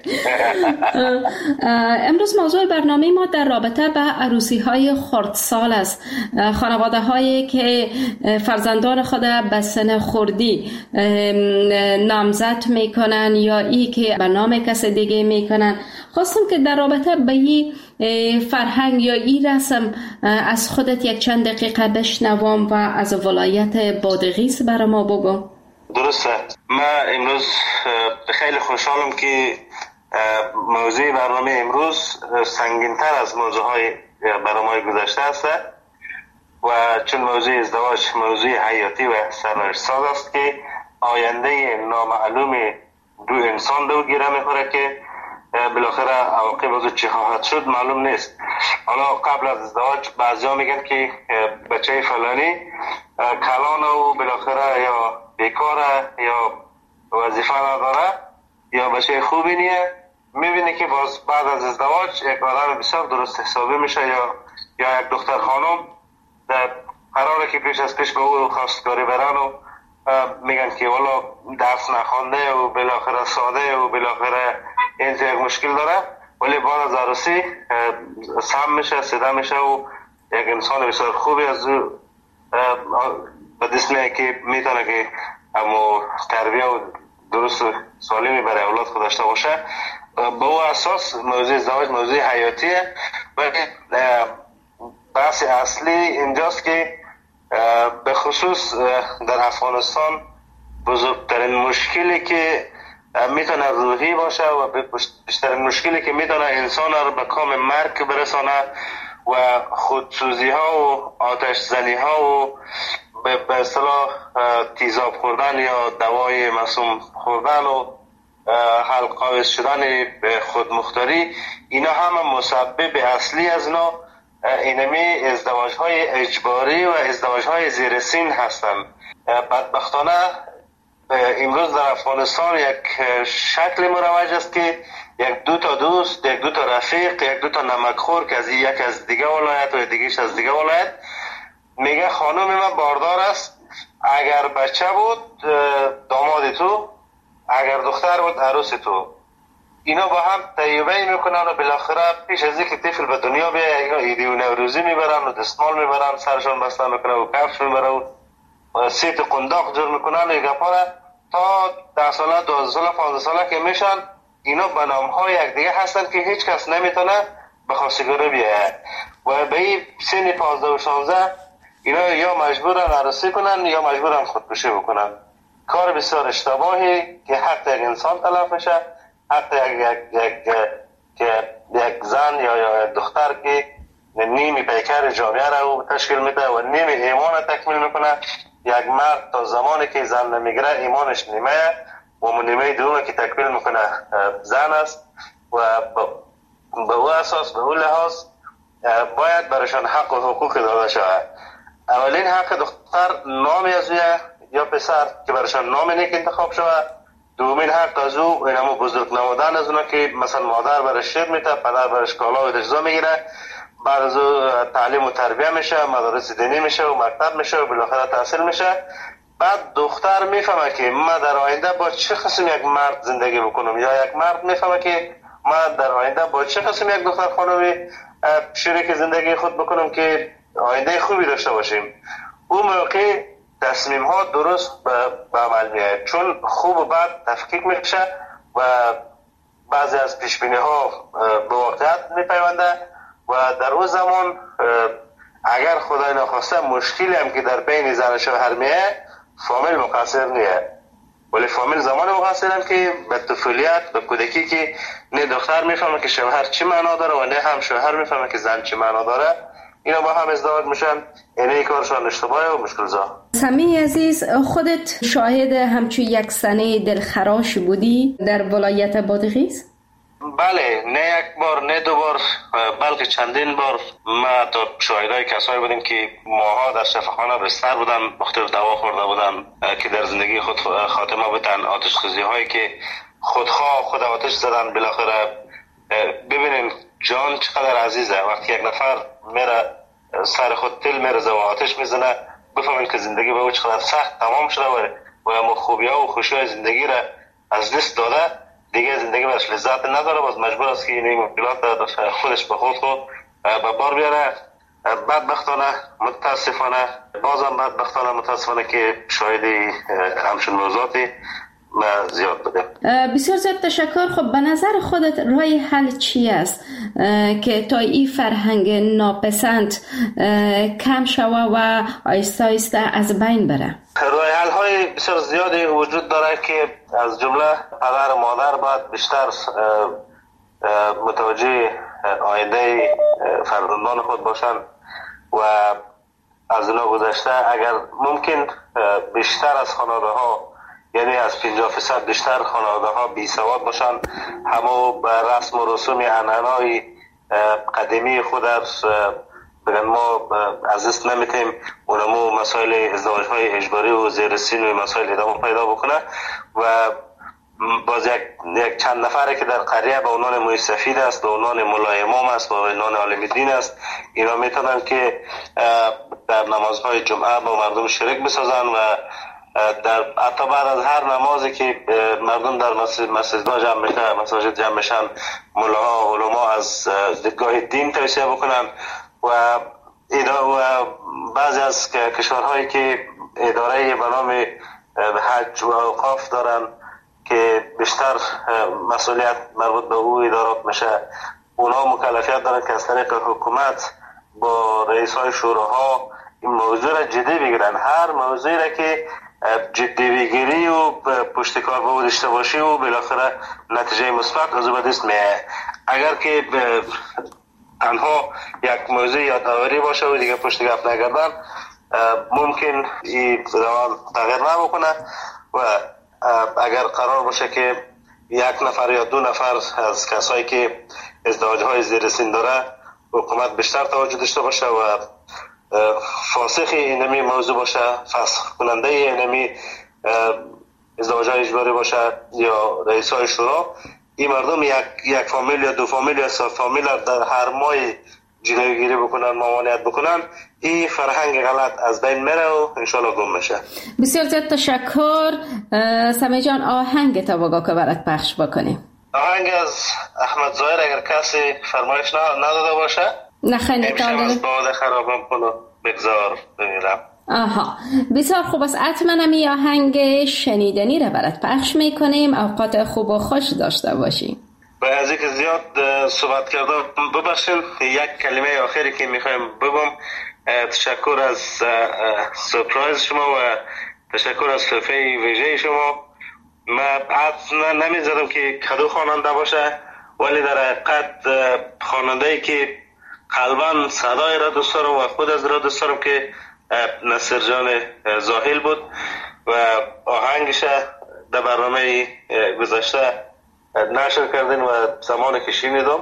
امروز موضوع برنامه ما در رابطه به عروسی های خردسال است. خانواده هایی که فرزندان خود به سن خردی نامزد میکنن یا ای که به نام کس دیگه میکنن. خواستم که در رابطه به این فرهنگ یا این رسم از خودت یک چند دقیقه بشنوم و از ولایت بادغیس برای ما بگو. درسته. من امروز خیلی خوشحالم که موضوع برنامه امروز سنگین‌تر از موضوعهای برنامه گذشته است و چون موضوع ازدواج موضوع حیاتی و سرنوشت‌ساز است که آینده نامعلوم دو انسان دو گیره میخوره که بالاخره عواقب از چه خواهد شد معلوم نیست. حالا قبل از ازدواج بعضیا میگن که بچه فلانی کلان و بالاخره یا بیکاره یا وظیفه نداره یا بچه خوبی نیه، میبینی که باز بعد از ازدواج یک آدم بسیار درست حسابی میشه یا یا یک دختر خانم در قراره که پیش از پیش به او خواستگاری برن و میگن که والا درس نخونده و بالاخره ساده و بالاخره این یک مشکل داره، ولی بعد از عروسی سم میشه سیده میشه و یک انسان بسیار خوبی از او به دست میه که میتونه که اما تربیه و درست و سالمی برای اولاد خود داشته باشه. به او اساس موضوع ازدواج موضوع حیاتیه و بحث اصلی اینجاست که به خصوص در افغانستان بزرگترین مشکلی که میتونه روحی باشه و بیشترین مشکلی که میتونه انسان رو به کام مرگ برسانه و خودسوزی ها و آتش زنی ها و به اصطلاح تیزاب خوردن یا دوای مسموم خوردن و حلقاویز شدن خودمختاری، اینا هم مسبب اصلی از اینا اینمی ازدواج های اجباری و ازدواج های زیر سن هستند. بدبختانه امروز در افغانستان یک شکل مروج است که یک دو تا دوست، یک دو تا رفیق، یک دو تا نمکخور که از یک از دیگه ولایت و دیگهش از دیگه ولایت میگه خانم من باردار است، اگر بچه بود داماد تو، اگر دختر بود عروس تو. اینا با هم طیبه میکنن و بالاخره پیش از اینکه طفل به دنیا بیاید اینا ایدی و نوروزی میبرن و دستمال میبرن، سرشون بسته میکنن و کفش میبرن و سیت قنداق جور میکنن و گپاره تا ده ساله، دوازده ساله، پانزده ساله که میشن اینا به نام های یک دیگه هستن که هیچ کس نمیتونه به خواستگاری بیاید و به این سن پانزده و شانزده اینا یا مجبورن عروسی کنن یا مجبورن خودکشی بکنن. کار بسیار اشتباهی که حق یک انسان تلف میشه، حق یک یک یک که یک زن یا یا دختر که نیمی پیکر جامعه را تشکیل میده و نیمی ایمان تکمیل میکنه. یک مرد تا زمانی که زن نمیگیره ایمانش نیمه و نیمه دومه که تکمیل میکنه زن است و به او اساس به او لحاظ باید برایشان حق و حقوق داده شود. اولین حق دختر نامی از اویه یا پسر که برایشان نام نیک انتخاب شود. دومین حق از او اینمو بزرگ نمودن از اونا که مثلا مادر برش شیر میده، پدر برش کالا و اجزا میگیره، بعد از او تعلیم و تربیه میشه، مدارس دینی میشه و مکتب میشه و بالاخره تحصیل میشه. بعد دختر میفهمه که من در آینده با چه قسم یک مرد زندگی بکنم یا یک مرد میفهمه که من در آینده با چه قسم یک دختر خانمی شریک زندگی خود بکنم که آینده خوبی داشته باشیم. اون موقع تصمیم ها درست به عمل میاد، چون خوب و بد تفکیک میشه و بعضی از پیش بینی ها به واقعیت میپیونده و در اون زمان اگر خدای نخواسته مشکلی هم که در بین زن و شوهر میاد فامیل مقصر نیه، ولی فامیل زمان مقصر هم که به طفولیت به کودکی که نه دختر میفهمه که شوهر چی معنا داره و نه هم شوهر میفهمه که زن چی معنا داره، اینا با هم ازدواج میشن. اینه کارشان اشتباهه و مشکل زا. سمی عزیز، خودت شاهد همچو یک سنه دلخراش بودی در ولایت بادغیس؟ بله، نه یک بار نه دو بار بلکه چندین بار ما تا شاهدای کسایی بودیم که ماها در شفاخانه بستر بودن، مختلف دوا خورده بودن که در زندگی خود خاتمه بودن. آتش خیزی هایی که خودخواه خود آتش زدن. بالاخره ببینین جان چقدر عزیزه، وقتی یک نفر میره سر خود تل میرزه و آتش میزنه بفهمین که زندگی به او چقدر سخت تمام شده و اما خوبی ها و خوشی های زندگی را از دست داده، دیگه زندگی برش لذت نداره، باز مجبور است که این مشکلات خودش به خود خود به بار بیاره. بدبختانه متاسفانه بازم بدبختانه متاسفانه که شاهدی همچون موضوعاتی زیاد بوده. بسیار زیاد تشکر. خب به نظر خودت راه حل چی است که تا این فرهنگ ناپسند کم شوه و آیسته آیسته از بین بره؟ راه حل های بسیار زیادی وجود داره که از جمله پدر و مادر باید بیشتر متوجه آینده فرزندان خود باشن و از اونا گذشته اگر ممکن بیشتر از خانواده ها، یعنی از پنجاه درصد بیشتر خانواده ها بی سواد باشن، همو به رسم و رسوم عنعنای قدیمی خود بگن ما از دست نمیتیم، اونمو مسائل ازدواج های اجباری و زیر سن و مسائل ادامه پیدا بکنه و باز یک, یک چند نفره که در قریه به عنوان موی سفید است، به عنوان مولای امام است، به عنوان عالم دین است، اینا میتونن که در نمازهای جمعه با مردم شریک بسازن و در حتی بعد از هر نمازی که مردم در مسجد مسجدها جمع میشن، مساجد جمع میشن، ملاها علما از دیدگاه دین توصیه بکنن و و بعضی از کشورهایی که اداره به نام حج و اوقاف دارن که بیشتر مسئولیت مربوط به او ادارات میشه، اونا مکلفیت دارن که از طریق حکومت با رئیس های شوراها این موضوع را جدی بگیرن. هر موضوعی را که جدی بگیری و پشتکار به او داشته باشی و بالاخره نتیجه مثبت از او به دست میاد. اگر که تنها یک موضوع یادآوری باشه و دیگه پشت گپ نگردن، ممکن این روال تغییر نکنه و اگر قرار باشه که یک نفر یا دو نفر از کسایی که ازدواج‌های زیر سن داره حکومت بیشتر توجه داشته باشه و فاسخ اینمی موضوع باشه، فسخ کننده اینمی ازدواج‌های اجباری باشه یا رئیس‌های شورا. این مردم یک یک فامیل یا دو فامیل یا سه فامیل در هر ماه جلوگیری بکنن، ممانعت بکنن، این فرهنگ غلط از بین میره و انشالله گم میشه. بسیار زیاد تشکر. سمی جان، آهنگ تا بگاه که برات پخش بکنیم. آهنگ از احمد ظاهر اگر کسی فرمایش نداده باشه. نه خیلی امشب از باد خرابم کنو بگذار بمیرم. آها، بسیار خوب است. حتما می آهنگ شنیدنی را برات پخش میکنیم. اوقات خوب و خوش داشته باشی. با از اینکه زیاد صحبت کردم ببخشید، یک کلمه آخری که میخوایم بگم، تشکر از سورپرایز شما و تشکر از تحفه ویژه شما. من حد نمیزدم که کدو خواننده باشه، ولی در حقیقت خواننده‌ای که قلباً صدای را دوست دارم و خود از را دوست دارم که نصیر جان زاهل بود و آهنگش در برنامه گذشته نشر کردین و زمانی که شنیدم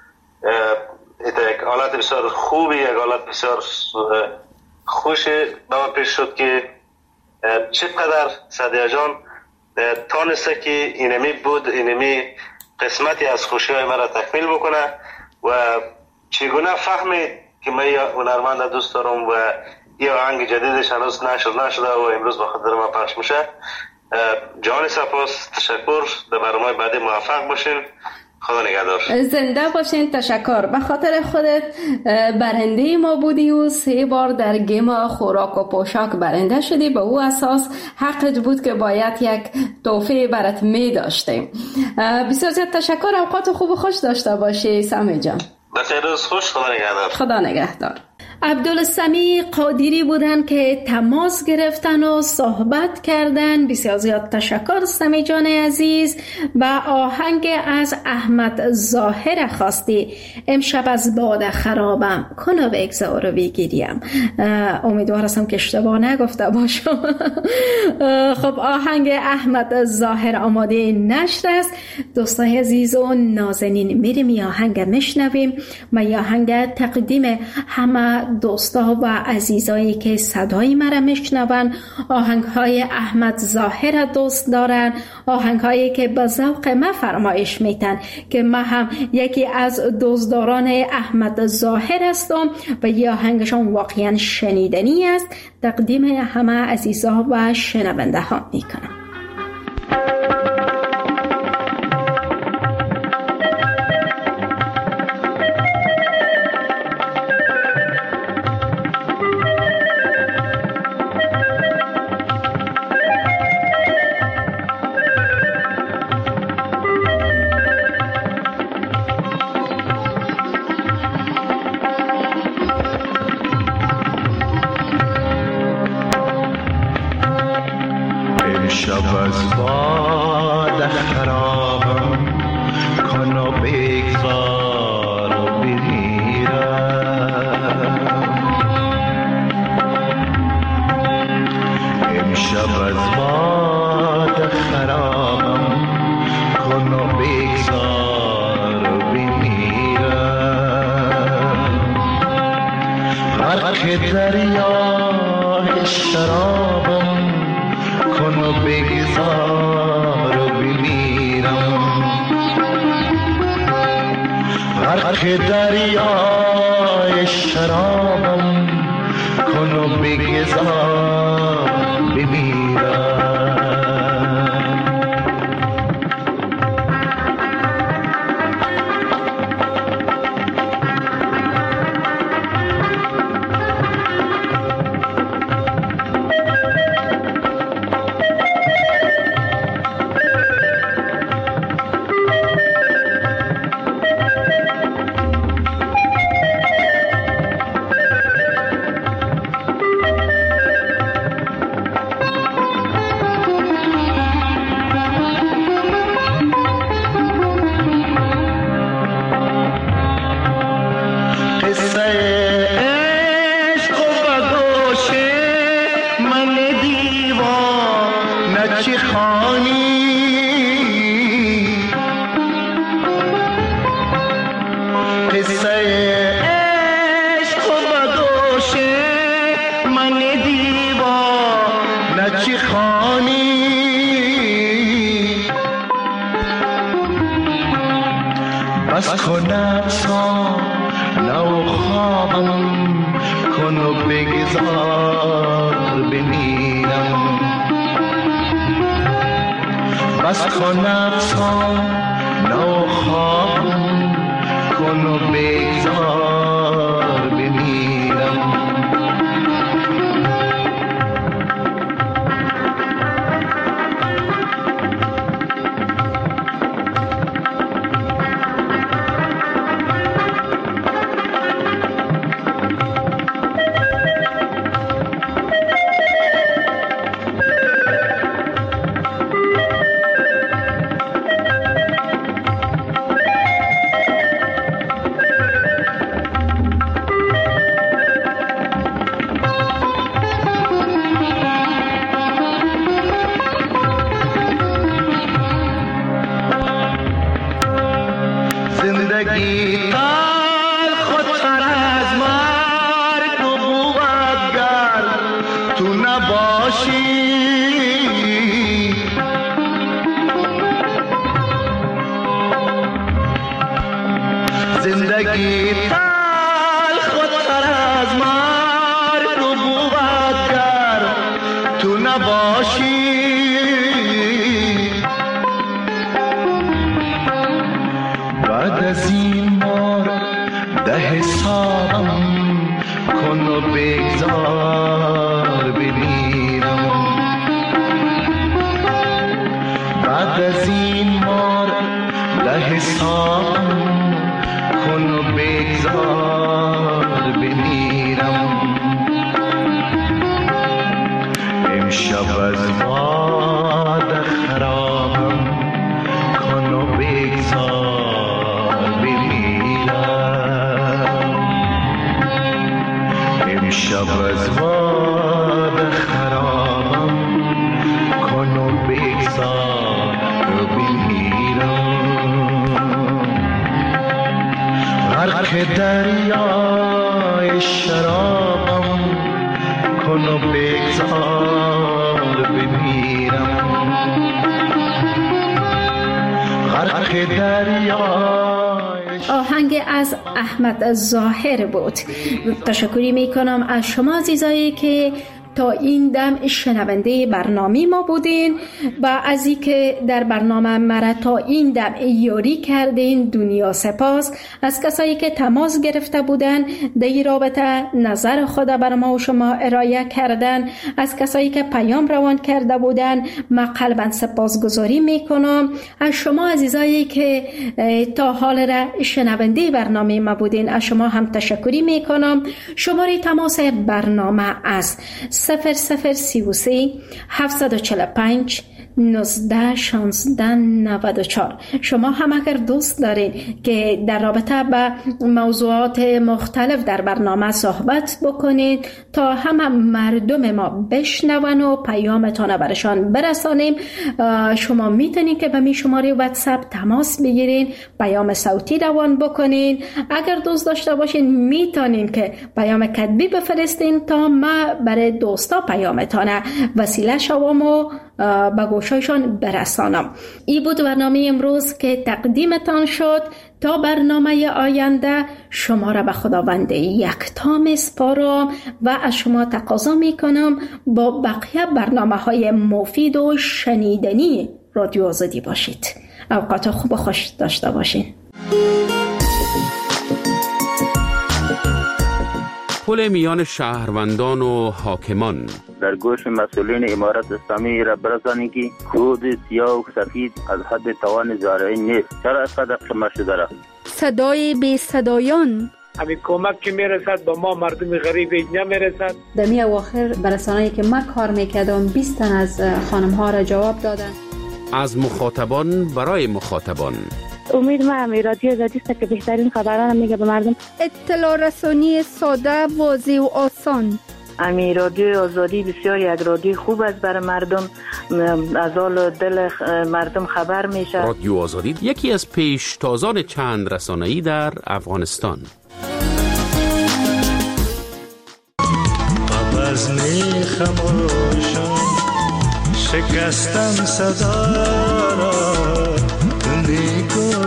یک حالت بسیار خوبی، یک حالت بسیار خوشی به من پیش شد که چقدر سعدیه جان تانسته که اینمی بود، اینمی قسمتی از خوشی های مرا تکمیل بکنه و چگونه فهمید که من یا هنرمند دوست دارم و یه آهنگ جدیدش هنوز نشر نشده و امروز با خاطر من پخش میشه. جان سپاس، تشکر. در برنامه بعدی موفق باشین. خدا نگهدار. زنده باشین. تشکر. به خاطر خودت برنده ما بودی و سه بار در گیم خوراک و پوشاک برنده شدی. به او اساس حقت بود که باید یک تحفه برات می داشتیم. بسیار زیاد تشکر. اوقات خوب و خوش داشته باشی سمی جان. بخیر روز خوش. خدا نگهدار. خدا نگهدار. عبدالسمی قادری بودن که تماس گرفتن و صحبت کردن. بسیار زیاد تشکر سمی جان عزیز. و آهنگ از احمد ظاهر خواستی، امشب از باد خرابم کنو بگذار و بگیریم. امیدوار هستم که اشتباه نگفته باشم. خب آهنگ احمد ظاهر آماده نشر است. دوستان عزیز و نازنین، میریم یا آهنگ میشنویم و یا آهنگ تقدیم همه دوستا و عزیزایی که صدای مرا میشنون، آهنگ های احمد ظاهر دوست دارن، آهنگ هایی که به ذوق ما فرمایش میتن که ما هم یکی از دوستداران احمد ظاهر هستم و یه آهنگشون واقعا شنیدنی است. تقدیم همه عزیزا و شنونده ها میکنم. دیوانه چی خوانی بس کن افسان نو خوابم کن و بگذار بمیرم بس کن افسان نو خوابم کن و بگذار بمیرم زندگی تال خودتر از مرگ و بود گر تو نباشی زندگی تال خودتر از مرگ و بود گر تو نباشی بعد از این بار ده حسابم کن و بگذار بمیرم بعد از این بار ده حسابم کن و بگذار بمیرم امشب از باد خرابم کن و بگذار شب از باد خرابم کن و بگذار بمیرم غرق دریای شرابم کن و بگذار بمیرم غرق دریای آهنگ از احمد ظاهر بود. تشکری میکنم از شما عزیزایی که تا این دم شنونده برنامه ما بودین و از این که در برنامه مرا تا این دم یاری کردین دنیا سپاس. از کسایی که تماس گرفته بودن در این رابطه نظر خود بر ما و شما ارائه کردن، از کسایی که پیام روان کرده بودن من قلباً سپاسگزاری میکنم. از شما عزیزایی که تا حال را شنونده برنامه ما بودین از شما هم تشکری میکنم. شماره تماس برنامه از صفر صفر سی و سه هفتصد و چهل و پنج نوزده شانزده نود و چهار. شما هم اگر دوست دارین که در رابطه به موضوعات مختلف در برنامه صحبت بکنید تا همه مردم ما بشنون و پیامتان برشان برسانیم، شما میتونید که به می شماره واتساپ تماس بگیرین، پیام صوتی روان بکنین. اگر دوست داشته باشین میتونین که پیام کتبی بفرستین تا ما برای دوستا پیامتان وسیله شوم و به گوشایشان برسانم. این بود برنامه امروز که تقدیمتان شد. تا برنامه آینده شما را به خداوند یکتا میسپارم و از شما تقاضا میکنم با بقیه برنامه های مفید و شنیدنی رادیو آزادی باشید. اوقات خوب و خوش داشته باشین. پل میان شهروندان و حاکمان. در گوش مسئولین امارت اسلامی را برسانید که کود سیاه و سفید از حد توان زارعین نیست. چرا از قدر شما شده را؟ صدای بی صدایان. همین کمک که میرسد با ما مردم غریب اینجا میرسد. دمی اواخر برسانه‌ای که من کار میکردم بیست تن از خانم ها را جواب دادن. از مخاطبان برای مخاطبان. امید ما همی رادیو آزادی است که بهترین خبران میگه به مردم. اطلاع رسانی ساده، واضح و آسان. امی رادیو آزادی بسیار یک رادیو خوب است برای مردم، از حال دل مردم خبر میشه. رادیو آزادی یکی از پیشتازان چند رسانه‌ای در افغانستان. می خموشم شکستم صدا را نیکو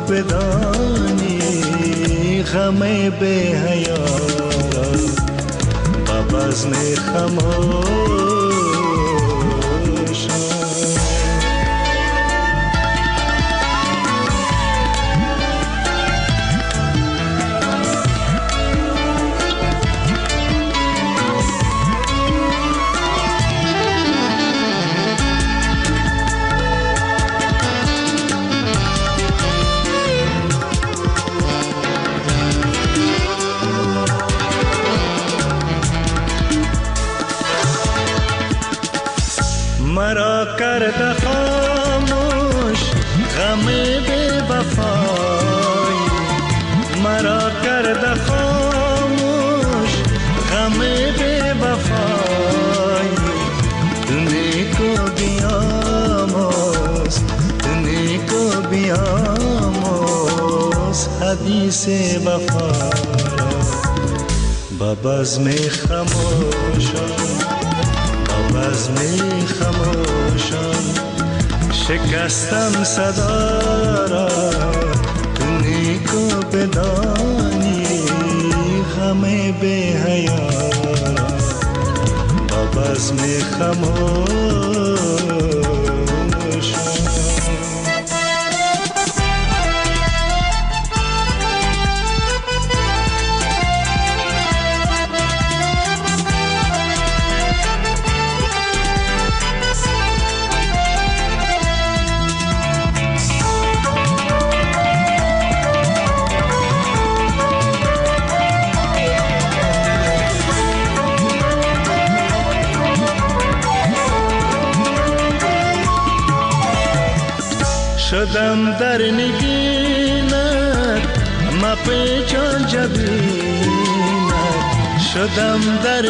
بدانی غم بی حیا را با بزم خموشم مرا کرده خاموش غم بی وفایی مرا کرده خاموش غم بی وفایی نیکو بیاموز نیکو بیاموز حدیث وفا با بزم خموشم از می خموشم شکستم صدا را نیکو بدانی غم بی حیا با بزم خموشم شدم در نگینت ما پیچان جبینت شدم در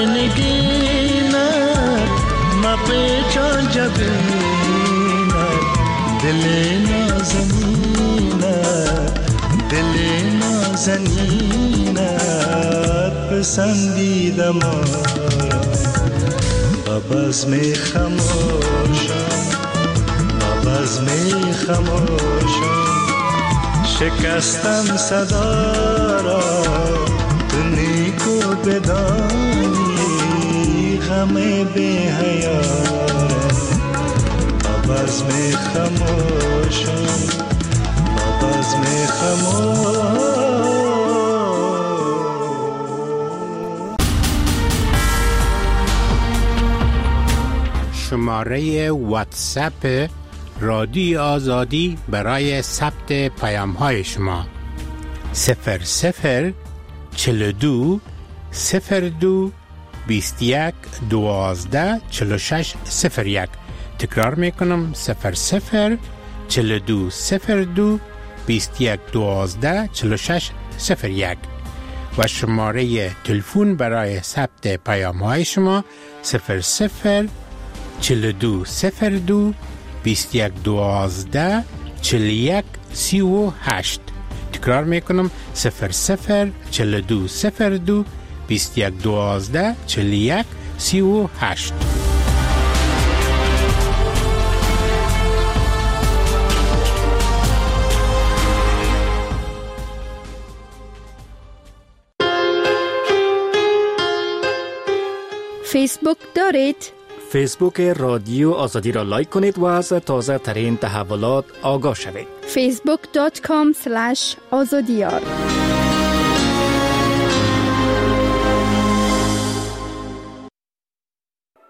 نگینت ما پیچان جبینت دل نازنینت دل نازنینت پسندیدم آرا با بزم خموشم باز می خموشم شکستم صدا را تو نیکو بدانی غم بی حیا باز می خموشم باز می خموشم. شماره واتساپ رادیو آزادی برای ثبت پیام های شما صفر صفر چهل و دو صفر دو بیست و یک دوازده چهل و شش صفر یک. تکرار میکنم صفر صفر چهل و دو صفر دو بیست و یک دوازده چهل و شش صفر یک و شماره تلفن برای ثبت پیام های شما صفر صفر چهل و دو صفر دو بیست و یک دوازده چهل و یک سی و هشت. تکرار میکنم صفر صفر چهل و دو صفر دو بیست و یک دوازده چهل و یک سی و هشت. فیسبوک دارید؟ فیسبوک رادیو آزادی را لایک کنید و از تازه ترین تحولات آگاه شوید. فیسبوک دات کام اسلش آزادیار